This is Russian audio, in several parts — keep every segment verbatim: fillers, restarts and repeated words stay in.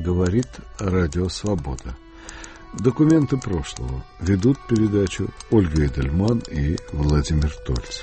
Говорит Радио Свобода. Документы прошлого. Ведут передачу Ольга Эдельман и Владимир Тольц.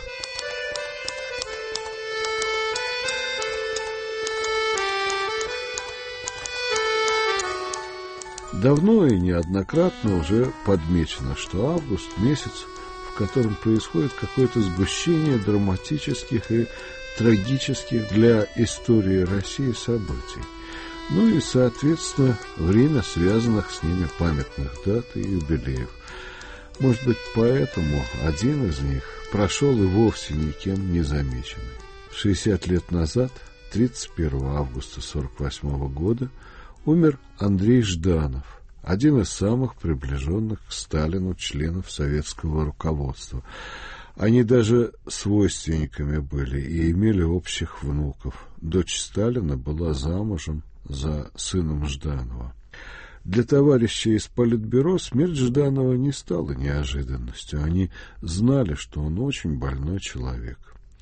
Давно и неоднократно уже подмечено, что август – месяц, в котором происходит какое-то сгущение драматических и трагических для истории России событий. Ну и, соответственно, время связанных с ними памятных дат и юбилеев. Может быть, поэтому один из них прошел и вовсе никем не замеченный. шестьдесят лет назад, тридцать первого августа сорок восьмого года, умер Андрей Жданов, один из самых приближенных к Сталину членов советского руководства. Они даже свойственниками были и имели общих внуков. Дочь Сталина была замужем за сыном Жданова. Для товарищей из Политбюро смерть Жданова не стала неожиданностью. Они знали, что он очень больной человек.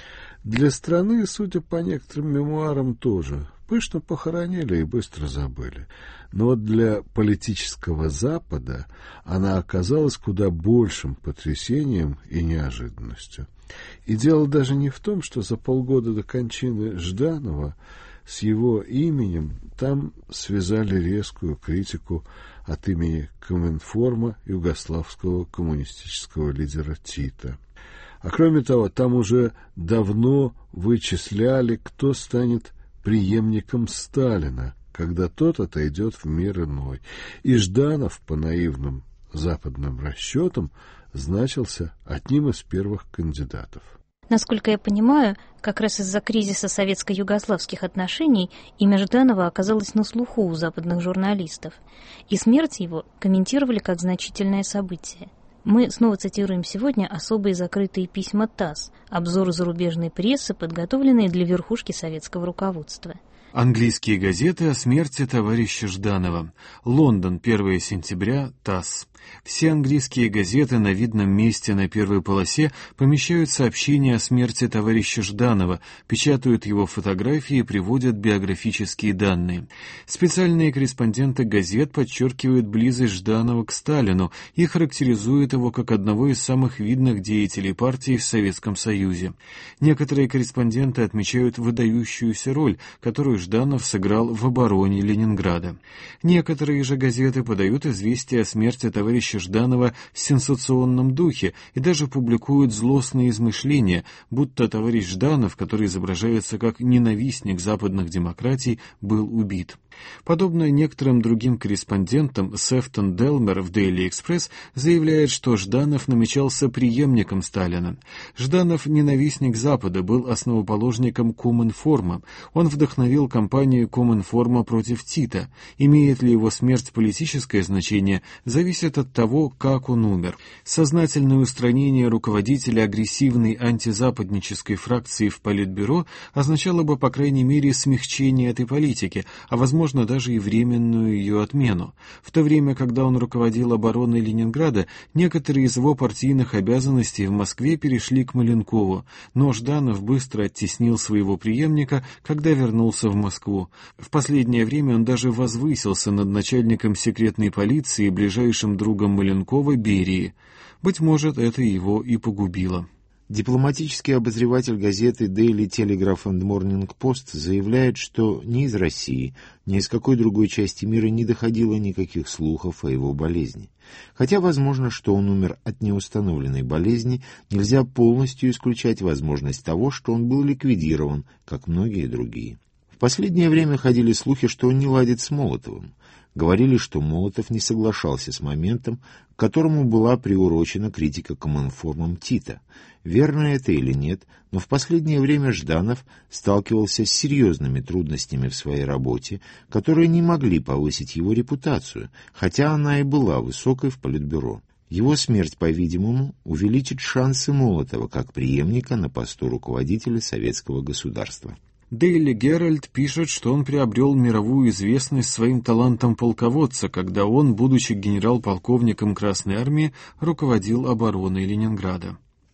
Для страны, судя по некоторым мемуарам, тоже. Пышно похоронили и быстро забыли. Но вот для политического Запада она оказалась куда большим потрясением и неожиданностью. И дело даже не в том, что за полгода до кончины Жданова с его именем там связали резкую критику от имени Коминформа югославского коммунистического лидера Тита. А кроме того, там уже давно вычисляли, кто станет преемником Сталина, когда тот отойдет в мир иной. И Жданов, по наивным западным расчетам, значился одним из первых кандидатов. Насколько я понимаю, как раз из-за кризиса советско-югославских отношений имя Жданова оказалось на слуху у западных журналистов, и смерть его комментировали как значительное событие. Мы снова цитируем сегодня особые закрытые письма ТАСС, обзоры зарубежной прессы, подготовленные для верхушки советского руководства. Английские газеты о смерти товарища Жданова. Лондон, первого сентября, ТАСС. Все английские газеты на видном месте на первой полосе помещают сообщения о смерти товарища Жданова, печатают его фотографии и приводят биографические данные. Специальные корреспонденты газет подчеркивают близость Жданова к Сталину и характеризуют его как одного из самых видных деятелей партии в Советском Союзе. Некоторые корреспонденты отмечают выдающуюся роль, которую Жданов сыграл в обороне Ленинграда. Некоторые же газеты подают известия о смерти товарища Жданова в сенсационном духе и даже публикуют злостные измышления, будто товарищ Жданов, который изображается как ненавистник западных демократий, был убит. Подобно некоторым другим корреспондентам, Сефтон Делмер в Daily Express заявляет, что Жданов намечался преемником Сталина. Жданов, ненавистник Запада, был основоположником Коминформа. Он вдохновил кампанию Коминформа против Тита. Имеет ли его смерть политическое значение, зависит от того, как он умер. Сознательное устранение руководителя агрессивной антизападнической фракции в Политбюро означало бы, по крайней мере, смягчение этой политики, а возможно, даже и временную ее отмену. В то время, когда он руководил обороной Ленинграда, некоторые из его партийных обязанностей в Москве перешли к Маленкову, но Жданов быстро оттеснил своего преемника, когда вернулся в Москву. В последнее время он даже возвысился над начальником секретной полиции и ближайшим другом Маленкова Берии. Быть может, это его и погубило. Дипломатический обозреватель газеты Daily Telegraph and Morning Post заявляет, что ни из России, ни из какой другой части мира не доходило никаких слухов о его болезни. Хотя возможно, что он умер от неустановленной болезни, нельзя полностью исключать возможность того, что он был ликвидирован, как многие другие. В последнее время ходили слухи, что он не ладит с Молотовым. Говорили, что Молотов не соглашался с моментом, к которому была приурочена критика Коминформом Тита. Верно это или нет, но в последнее время Жданов сталкивался с серьезными трудностями в своей работе, которые не могли повысить его репутацию, хотя она и была высокой в Политбюро. Его смерть, по-видимому, увеличит шансы Молотова как преемника на посту руководителя советского государства. Daily Herald пишет, что он приобрел мировую известность своим талантом полководца, когда он, будучи генерал-полковником Красной Армии, руководил обороной Ленинграда.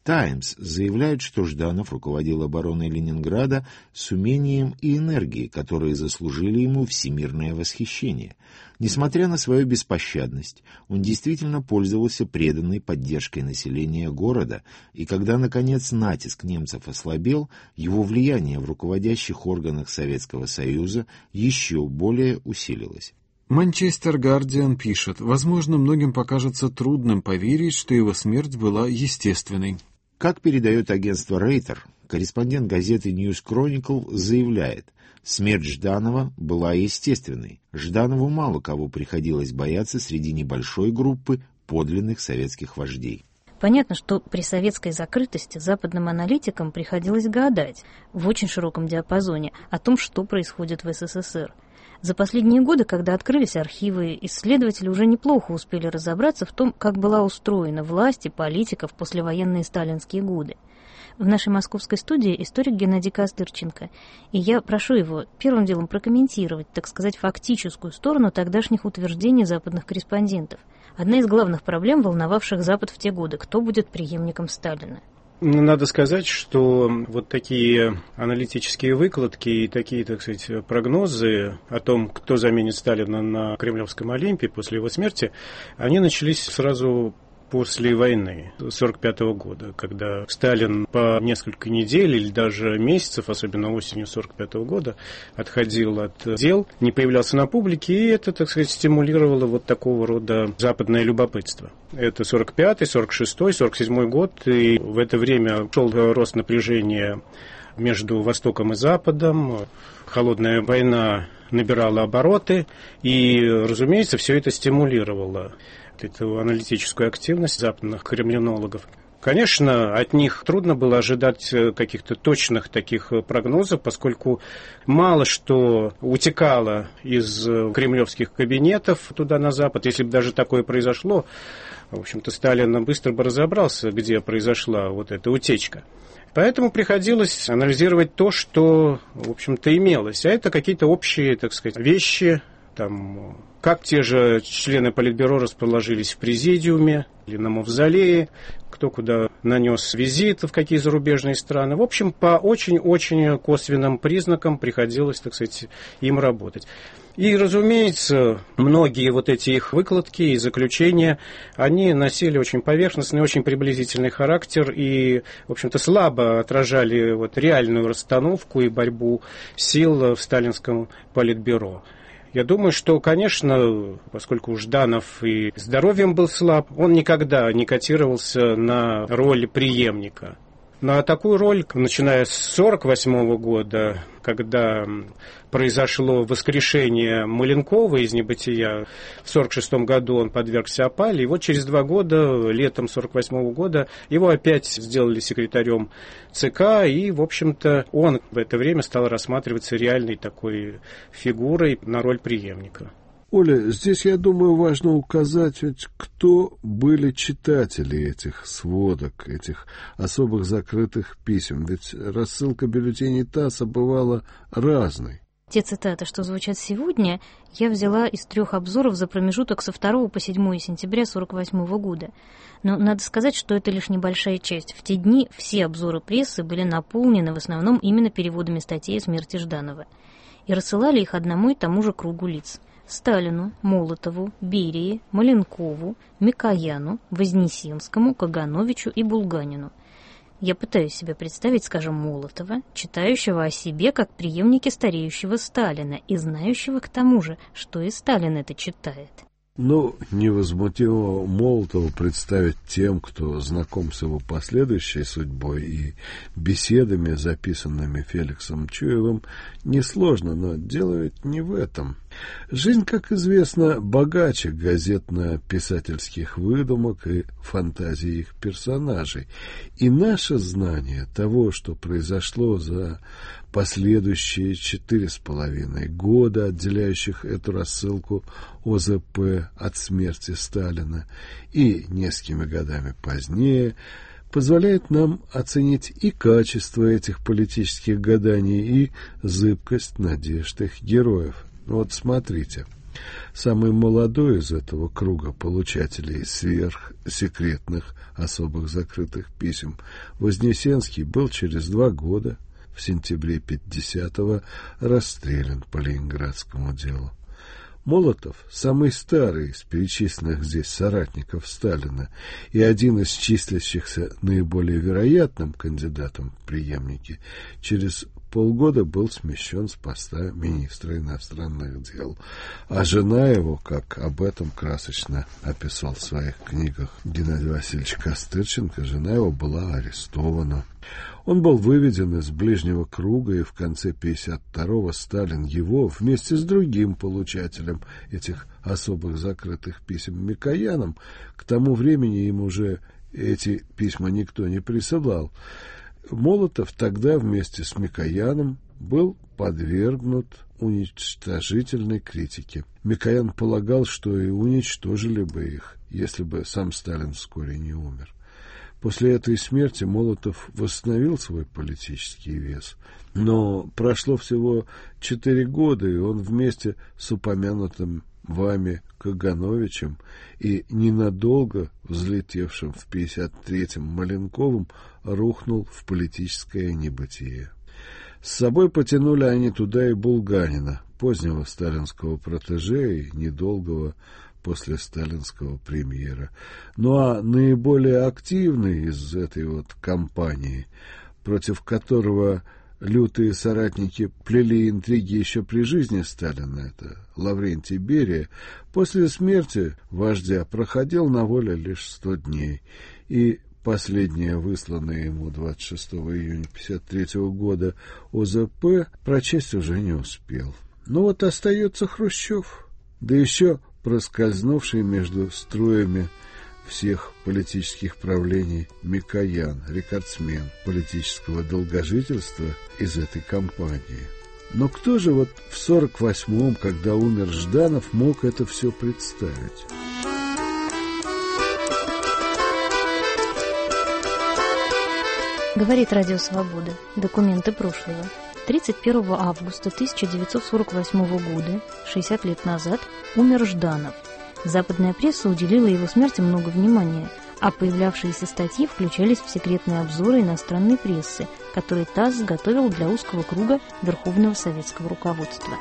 «Таймс» заявляет, что Жданов руководил обороной Ленинграда с умением и энергией, которые заслужили ему всемирное восхищение. Несмотря на свою беспощадность, он действительно пользовался преданной поддержкой населения города, и когда, наконец, натиск немцев ослабел, его влияние в руководящих органах Советского Союза еще более усилилось. Манчестер Гардиан пишет: «Возможно, многим покажется трудным поверить, что его смерть была естественной». Как передает агентство Рейтер, корреспондент газеты News Chronicle заявляет, смерть Жданова была естественной. Жданову мало кого приходилось бояться среди небольшой группы подлинных советских вождей. Понятно, что при советской закрытости западным аналитикам приходилось гадать в очень широком диапазоне о том, что происходит в СССР. За последние годы, когда открылись архивы, исследователи уже неплохо успели разобраться в том, как была устроена власть и политика в послевоенные сталинские годы. В нашей московской студии историк Геннадий Костырченко, и я прошу его первым делом прокомментировать, так сказать, фактическую сторону тогдашних утверждений западных корреспондентов. Одна из главных проблем, волновавших Запад в те годы: кто будет преемником Сталина? Надо сказать, что вот такие аналитические выкладки и такие, так сказать, прогнозы о том, кто заменит Сталина на Кремлевском Олимпе после его смерти, они начались сразу после войны сорок пятого года, когда Сталин по несколько недель или даже месяцев, особенно осенью сорок пятого года, отходил от дел, не появлялся на публике, и это, так сказать, стимулировало вот такого рода западное любопытство. Это сорок пятый, сорок шестой, сорок седьмой год, и в это время шел рост напряжения между Востоком и Западом, холодная война набирала обороты, и, разумеется, все это стимулировало эту аналитическую активность западных кремлинологов. Конечно, от них трудно было ожидать каких-то точных таких прогнозов, поскольку мало что утекало из кремлевских кабинетов туда на Запад. Если бы даже такое произошло, в общем-то, Сталин быстро бы разобрался, где произошла вот эта утечка. Поэтому приходилось анализировать то, что, в общем-то, имелось. А это какие-то общие, так сказать, вещи, там, как те же члены Политбюро расположились в президиуме или на мавзолее, кто куда нанес визит, в какие зарубежные страны. В общем, по очень-очень косвенным признакам приходилось, так сказать, им работать. И, разумеется, многие вот эти их выкладки и заключения, они носили очень поверхностный, очень приблизительный характер и, в общем-то, слабо отражали вот реальную расстановку и борьбу сил в сталинском Политбюро. Я думаю, что, конечно, поскольку Жданов и здоровьем был слаб, он никогда не котировался на роль преемника. На такую роль, начиная с сорок восьмого года, когда произошло воскрешение Маленкова из небытия, в сорок шестом году он подвергся опале, и вот через два года, летом сорок восьмого года, его опять сделали секретарем ЦК, и, в общем-то, он в это время стал рассматриваться реальной такой фигурой на роль преемника. Оля, здесь, я думаю, важно указать, ведь кто были читатели этих сводок, этих особых закрытых писем. Ведь рассылка бюллетеней ТАССа бывала разной. Те цитаты, что звучат сегодня, я взяла из трех обзоров за промежуток со второго по седьмое сентября сорок восьмого года. Но надо сказать, что это лишь небольшая часть. В те дни все обзоры прессы были наполнены в основном именно переводами статей о смерти Жданова. И рассылали их одному и тому же кругу лиц. Сталину, Молотову, Берии, Маленкову, Микояну, Вознесенскому, Кагановичу и Булганину. Я пытаюсь себе представить, скажем, Молотова, читающего о себе как преемнике стареющего Сталина и знающего к тому же, что и Сталин это читает. Но невозмутимого Молотова представить тем, кто знаком с его последующей судьбой и беседами, записанными Феликсом Чуевым, несложно, но дело ведь не в этом. Жизнь, как известно, богаче газетно-писательских выдумок и фантазий их персонажей. И наше знание того, что произошло за последующие четыре с половиной года, отделяющих эту рассылку ОЗП от смерти Сталина, и несколькими годами позднее, позволяет нам оценить и качество этих политических гаданий, и зыбкость надежд их героев. Вот смотрите. Самый молодой из этого круга получателей сверхсекретных особых закрытых писем, Вознесенский, был через два года, в сентябре пятидесятого, расстрелян по Ленинградскому делу. Молотов, самый старый из перечисленных здесь соратников Сталина и один из числящихся наиболее вероятным кандидатом в преемники, через полгода был смещен с поста министра иностранных дел, а жена его, как об этом красочно описал в своих книгах Геннадий Васильевич Костырченко, жена его была арестована. Он был выведен из ближнего круга, и в конце пятьдесят второго Сталин его вместе с другим получателем этих особых закрытых писем Микояном, к тому времени им уже эти письма никто не присылал, Молотов тогда вместе с Микояном был подвергнут уничтожительной критике. Микоян полагал, что и уничтожили бы их, если бы сам Сталин вскоре не умер. После этой смерти Молотов восстановил свой политический вес, но прошло всего четыре года, и он вместе с упомянутым вами Кагановичем и ненадолго взлетевшим в пятьдесят третьем Маленковым рухнул в политическое небытие. С собой потянули они туда и Булганина, позднего сталинского протеже и недолгого после сталинского премьера. Ну а наиболее активный из этой вот кампании, против которого лютые соратники плели интриги еще при жизни Сталина, это Лаврентий Берия, после смерти вождя проходил на воле лишь сто дней, и последнее высланное ему двадцать шестого июня пятьдесят третьего года О З П прочесть уже не успел. Ну вот остается Хрущев, да еще проскользнувший между струями всех политических правлений Микоян, рекордсмен политического долгожительства из этой кампании. Но кто же вот в сорок восьмом, когда умер Жданов, мог это все представить? Говорит Радио Свобода. Документы прошлого. тридцать первого августа тысяча девятьсот сорок восьмого года, шестьдесят лет назад, умер Жданов. Западная пресса уделила его смерти много внимания, а появлявшиеся статьи включались в секретные обзоры иностранной прессы, которые ТАСС готовил для узкого круга Верховного советского руководства.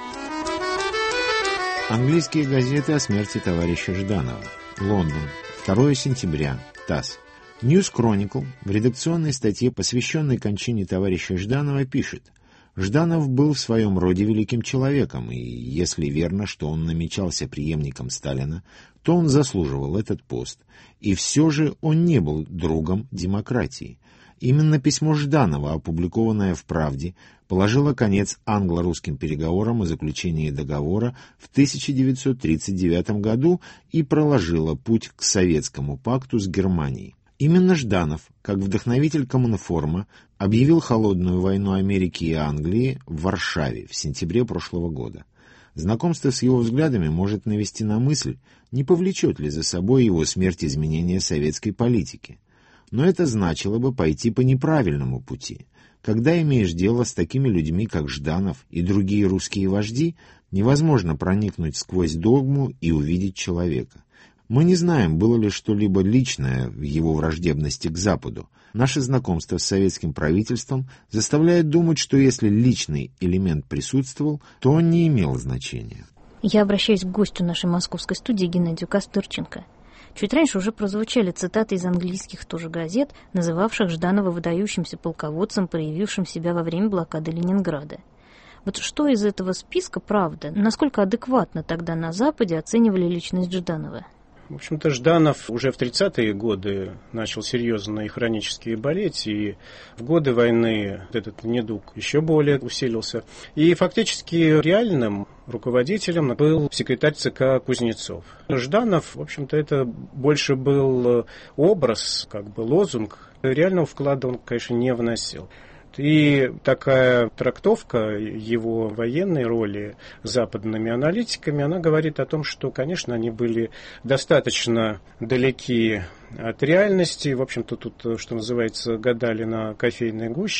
Английские газеты о смерти товарища Жданова. Лондон. второго сентября. ТАСС. News Chronicle в редакционной статье, посвященной кончине товарища Жданова, пишет: Жданов был в своем роде великим человеком, и если верно, что он намечался преемником Сталина, то он заслуживал этот пост, и все же он не был другом демократии. Именно письмо Жданова, опубликованное в «Правде», положило конец англо-русским переговорам о заключении договора в тысяча девятьсот тридцать девятом году и проложило путь к советскому пакту с Германией. Именно Жданов, как вдохновитель коммунформа, объявил холодную войну Америки и Англии в Варшаве в сентябре прошлого года. Знакомство с его взглядами может навести на мысль, не повлечет ли за собой его смерть изменения советской политики. Но это значило бы пойти по неправильному пути. Когда имеешь дело с такими людьми, как Жданов и другие русские вожди, невозможно проникнуть сквозь догму и увидеть человека. Мы не знаем, было ли что-либо личное в его враждебности к Западу. Наше знакомство с советским правительством заставляет думать, что если личный элемент присутствовал, то он не имел значения. Я обращаюсь к гостю нашей московской студии Геннадию Костырченко. Чуть раньше уже прозвучали цитаты из английских тоже газет, называвших Жданова выдающимся полководцем, проявившим себя во время блокады Ленинграда. Вот что из этого списка правда? Насколько адекватно тогда на Западе оценивали личность Жданова? В общем-то, Жданов уже в тридцатые годы начал серьезно и хронически болеть, и в годы войны этот недуг еще более усилился. И фактически реальным руководителем был секретарь ЦК Кузнецов. Жданов, в общем-то, это больше был образ, как бы лозунг. Реального вклада он, конечно, не вносил. И такая трактовка его военной роли западными аналитиками, она говорит о том, что, конечно, они были достаточно далеки от реальности. В общем-то, тут, что называется, гадали на кофейной гуще.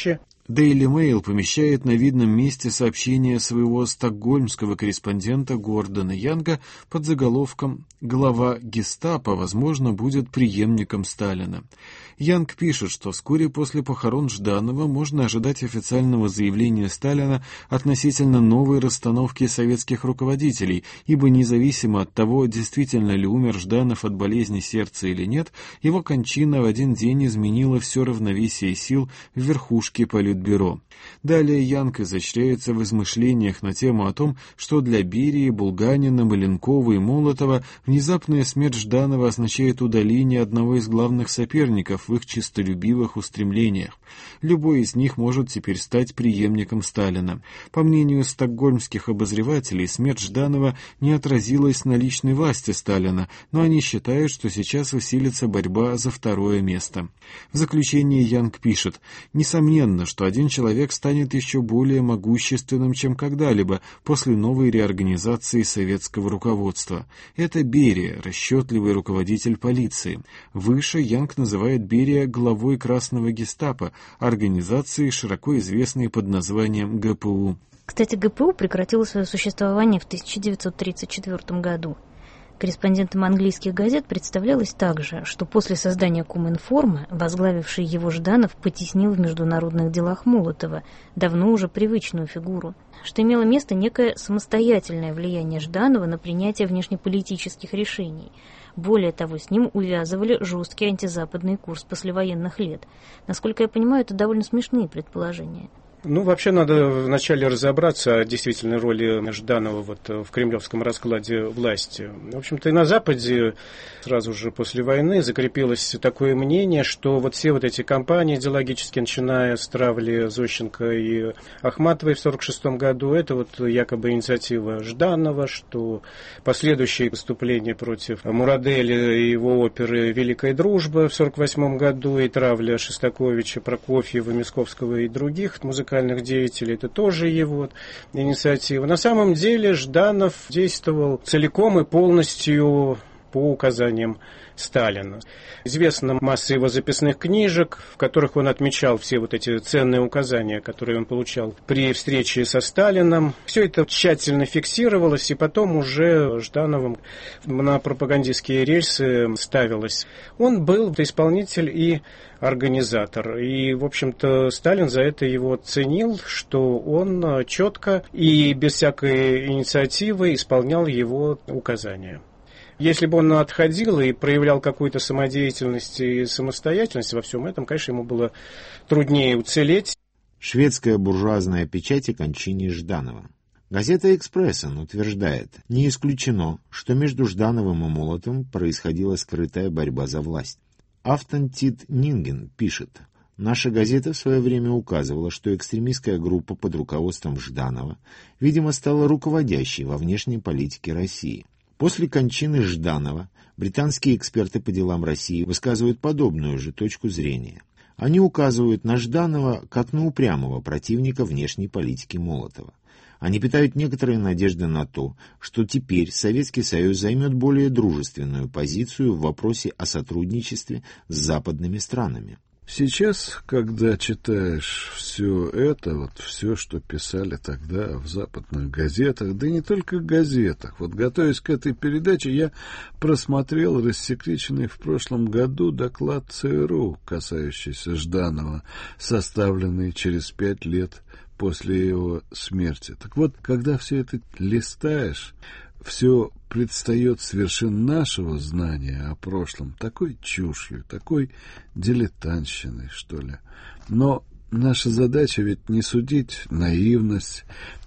Daily Mail помещает на видном месте сообщение своего стокгольмского корреспондента Гордона Янга под заголовком «Глава гестапо, возможно, будет преемником Сталина». Янг пишет, что вскоре после похорон Жданова можно ожидать официального заявления Сталина относительно новой расстановки советских руководителей, ибо независимо от того, действительно ли умер Жданов от болезни сердца или нет, его кончина в один день изменила все равновесие сил в верхушке Политбюро. Далее Янг изощряется в измышлениях на тему о том, что для Берии, Булганина, Маленкова и Молотова внезапная смерть Жданова означает удаление одного из главных соперников в их честолюбивых устремлениях. Любой из них может теперь стать преемником Сталина. По мнению стокгольмских обозревателей, смерть Жданова не отразилась на личной власти Сталина, но они считают, что сейчас усилится борьба за второе место. В заключение Янг пишет: «Несомненно, что один человек станет еще более могущественным, чем когда-либо после новой реорганизации советского руководства. Это Берия, расчетливый руководитель полиции. Выше Янг называет Берия главой Красного гестапо, организации, широко известной под названием ГПУ». Кстати, ГПУ прекратило свое существование в тысяча девятьсот тридцать четвёртом году. Корреспондентам английских газет представлялось также, что после создания Коминформа возглавивший его Жданов потеснил в международных делах Молотова, давно уже привычную фигуру, что имело место некое самостоятельное влияние Жданова на принятие внешнеполитических решений. Более того, с ним увязывали жесткий антизападный курс послевоенных лет. Насколько я понимаю, это довольно смешные предположения. Ну, вообще надо вначале разобраться о действительной роли Жданова вот в кремлевском раскладе власти. В общем-то, и на Западе сразу же после войны закрепилось такое мнение, что вот все вот эти кампании идеологические, начиная с травли Зощенко и Ахматовой в сорок шестом году, это вот якобы инициатива Жданова, что последующие выступления против Мураделя и его оперы «Великая дружба» в сорок восьмом году и травля Шостаковича, Прокофьева, Мисковского и других музыкантов, деятелей, это тоже его инициатива. На самом деле Жданов действовал целиком и полностью по указаниям Сталина. Известна масса его записных книжек, в которых он отмечал все вот эти ценные указания, которые он получал при встрече со Сталином. Все это тщательно фиксировалось, и потом уже Ждановым на пропагандистские рельсы ставилось. Он был исполнитель и организатор. И, в общем-то, Сталин за это его ценил, что он четко и без всякой инициативы исполнял его указания. Если бы он отходил и проявлял какую-то самодеятельность и самостоятельность во всем этом, конечно, ему было труднее уцелеть. Шведская буржуазная печать о кончине Жданова. Газета «Экспрессен» утверждает: не исключено, что между Ждановым и Молотовым происходила скрытая борьба за власть. Афтон Тит Нинген пишет: наша газета в свое время указывала, что экстремистская группа под руководством Жданова, видимо, стала руководящей во внешней политике России. После кончины Жданова британские эксперты по делам России высказывают подобную же точку зрения. Они указывают на Жданова как на упрямого противника внешней политики Молотова. Они питают некоторые надежды на то, что теперь Советский Союз займет более дружественную позицию в вопросе о сотрудничестве с западными странами. Сейчас, когда читаешь все это, вот все, что писали тогда в западных газетах, да не только газетах, вот готовясь к этой передаче, я просмотрел рассекреченный в прошлом году доклад ЦРУ, касающийся Жданова, составленный через пять лет после его смерти. Так вот, когда все это листаешь, все предстает с вершин нашего знания о прошлом такой чушью, такой дилетантщиной, что ли. Но наша задача ведь не судить наивность,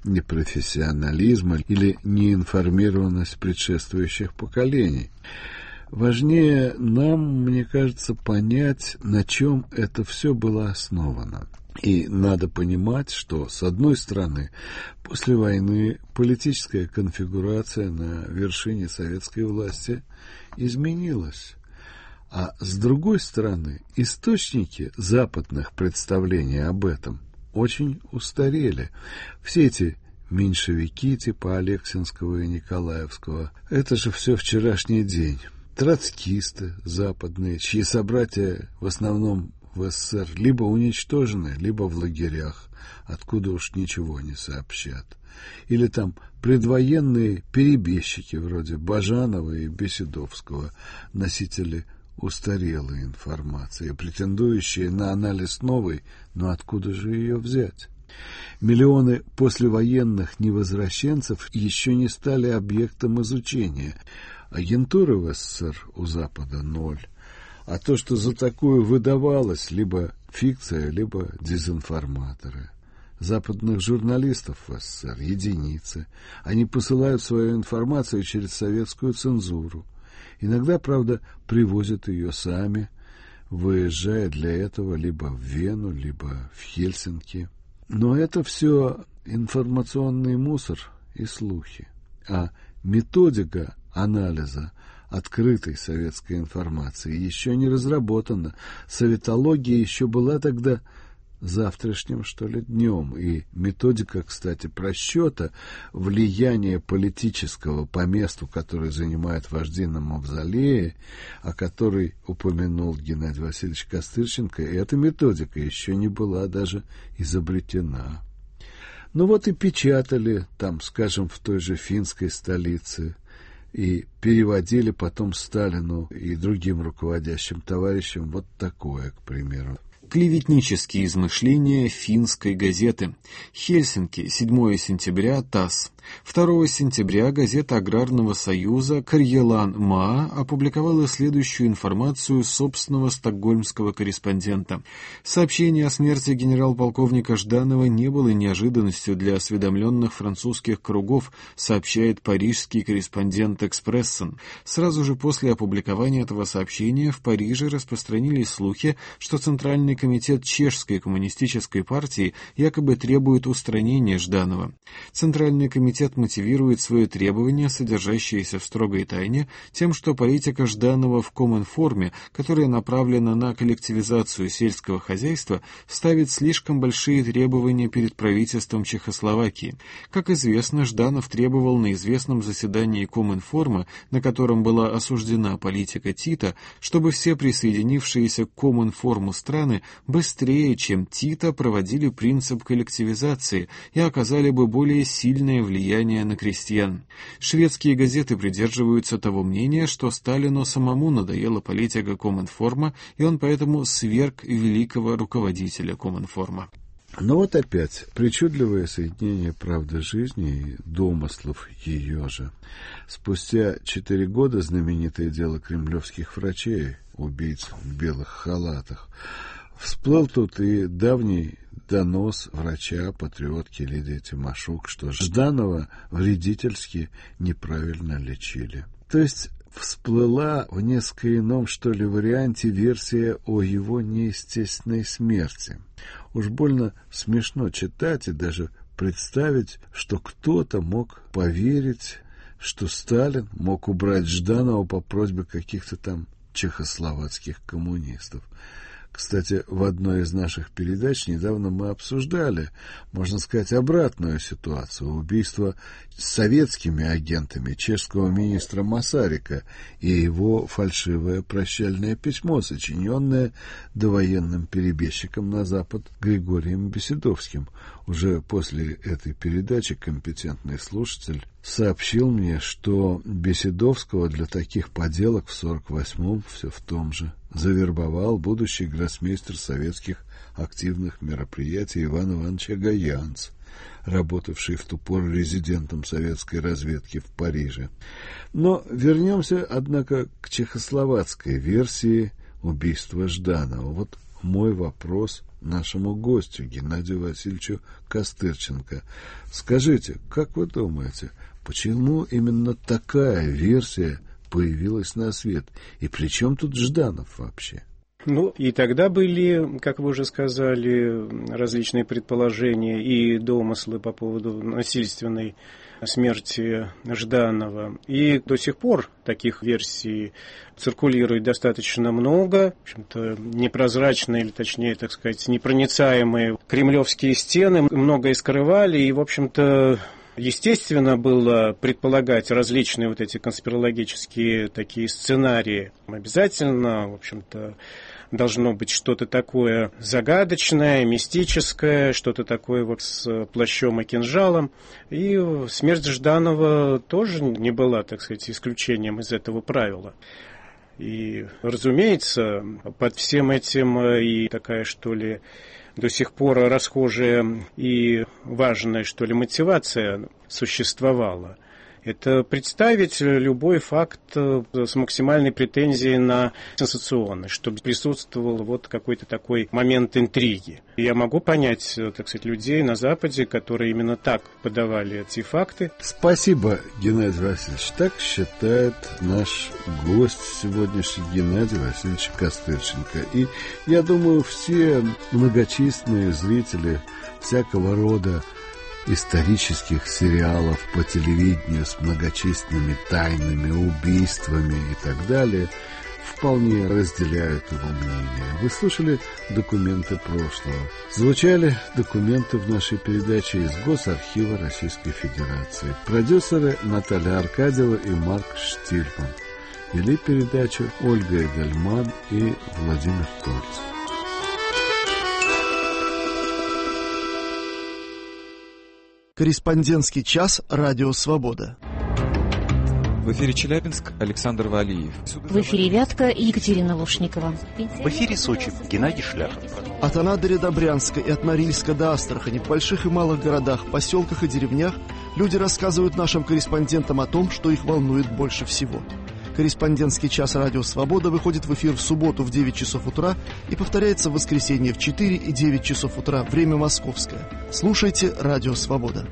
непрофессионализм или неинформированность предшествующих поколений. Важнее нам, мне кажется, понять, на чем это все было основано. И надо понимать, что, с одной стороны, после войны политическая конфигурация на вершине советской власти изменилась, а с другой стороны, источники западных представлений об этом очень устарели. Все эти меньшевики типа Алексинского и Николаевского — это же все вчерашний день. Троцкисты западные, чьи собратья в основном в СССР либо уничтожены, либо в лагерях, откуда уж ничего не сообщат. Или там предвоенные перебежчики вроде Бажанова и Беседовского, носители устарелой информации, претендующие на анализ новой, но откуда же ее взять? Миллионы послевоенных невозвращенцев еще не стали объектом изучения. Агентуры в СССР у Запада ноль. А то, что за такую выдавалось, либо фикция, либо дезинформаторы. Западных журналистов в СССР единицы. Они посылают свою информацию через советскую цензуру. Иногда, правда, привозят ее сами, выезжая для этого либо в Вену, либо в Хельсинки. Но это все информационный мусор и слухи. А методика анализа открытой советской информации еще не разработана. Советология еще была тогда завтрашним, что ли, днем. И методика, кстати, просчета влияния политического по месту, который занимает вожди на мавзолее, о которой упомянул Геннадий Васильевич Костырченко, и эта методика еще не была даже изобретена. Ну вот и печатали там, скажем, в той же финской столице, и переводили потом Сталину и другим руководящим товарищам вот такое, к примеру. Клеветнические измышления финской газеты. Хельсинки, седьмое сентября, ТАСС. второго сентября газета Аграрного союза «Карьелан Маа» опубликовала следующую информацию собственного стокгольмского корреспондента. Сообщение о смерти генерал-полковника Жданова не было неожиданностью для осведомленных французских кругов, сообщает парижский корреспондент «Экспрессен». Сразу же после опубликования этого сообщения в Париже распространились слухи, что Центральный комитет Чешской коммунистической партии якобы требует устранения Жданова. Центральный комитет мотивирует свое требование, содержащееся в строгой тайне, тем, что политика Жданова в Коминформе, которая направлена на коллективизацию сельского хозяйства, ставит слишком большие требования перед правительством Чехословакии. Как известно, Жданов требовал на известном заседании Коминформа, на котором была осуждена политика Тита, чтобы все присоединившиеся к Коминформу страны быстрее, чем Тита, проводили принцип коллективизации и оказали бы более сильное влияние на крестьян. Шведские газеты придерживаются того мнения, что Сталину самому надоела политика Коминформа, и он поэтому сверг великого руководителя Коминформа. Но вот опять причудливое соединение правды жизни и домыслов ее же. Спустя четыре года знаменитое дело кремлевских врачей, убийц в белых халатах, всплыл тут и давний донос врача, патриотки Лидии Тимошук, что Жданова вредительски неправильно лечили. То есть всплыла в несколько ином, что ли, варианте версия о его неестественной смерти. Уж больно смешно читать и даже представить, что кто-то мог поверить, что Сталин мог убрать Жданова по просьбе каких-то там чехословацких коммунистов. Кстати, в одной из наших передач недавно мы обсуждали, можно сказать, обратную ситуацию убийства советскими агентами чешского министра Масарика и его фальшивое прощальное письмо, сочиненное довоенным перебежчиком на Запад Григорием Беседовским. Уже после этой передачи компетентный слушатель сообщил мне, что Беседовского для таких поделок в сорок восьмом все в том же завербовал будущий гроссмейстер советских активных мероприятий Иван Иванович Агаянц, работавший в ту пору резидентом советской разведки в Париже. Но вернемся, однако, к чехословацкой версии убийства Жданова. Вот мой вопрос нашему гостю, Геннадию Васильевичу Костырченко. Скажите, как вы думаете, почему именно такая версия появилась на свет? И при чем тут Жданов вообще? Ну, и тогда были, как вы уже сказали, различные предположения и домыслы по поводу насильственной смерти Жданова. И до сих пор таких версий циркулирует достаточно много. В общем-то, непрозрачные, или точнее, так сказать, непроницаемые кремлевские стены многое скрывали. И, в общем-то, естественно было предполагать различные вот эти конспирологические такие сценарии. Обязательно, в общем-то, должно быть что-то такое загадочное, мистическое, что-то такое вот с плащом и кинжалом. И смерть Жданова тоже не была, так сказать, исключением из этого правила. И, разумеется, под всем этим и такая, что ли, до сих пор расхожая и важная, что ли, мотивация существовала. Это представить любой факт с максимальной претензией на сенсационность, чтобы присутствовал вот какой-то такой момент интриги. И я могу понять, так сказать, людей на Западе, которые именно так подавали эти факты. Спасибо, Геннадий Васильевич. Так считает наш гость сегодняшний, Геннадий Васильевич Костырченко. И я думаю, все многочисленные зрители всякого рода исторических сериалов по телевидению с многочисленными тайнами, убийствами и так далее вполне разделяют его мнение. Вы слушали «Документы прошлого». Звучали документы в нашей передаче из Госархива Российской Федерации. Продюсеры Наталья Аркадьева и Марк Штильман. Вели передачу Ольга Эдельман и Владимир Тольц. Корреспондентский час «Радио Свобода». В эфире Челябинск, Александр Валиев. В эфире Вятка, Екатерина Лушникова. В эфире Сочи, Геннадий Шляхов. От Анадыря до Брянска и от Норильска до Астрахани, в больших и малых городах, поселках и деревнях люди рассказывают нашим корреспондентам о том, что их волнует больше всего. Корреспондентский час «Радио Свобода» выходит в эфир в субботу в девять часов утра и повторяется в воскресенье в четыре и девять часов утра, время московское. Слушайте «Радио Свобода».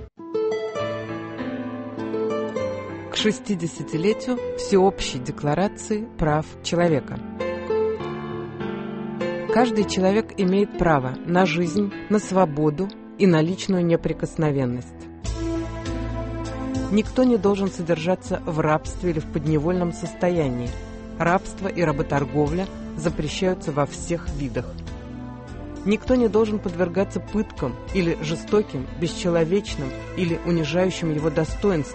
К шестидесятилетию Всеобщей декларации прав человека. Каждый человек имеет право на жизнь, на свободу и на личную неприкосновенность. Никто не должен содержаться в рабстве или в подневольном состоянии. Рабство и работорговля запрещаются во всех видах. Никто не должен подвергаться пыткам или жестоким, бесчеловечным или унижающим его достоинство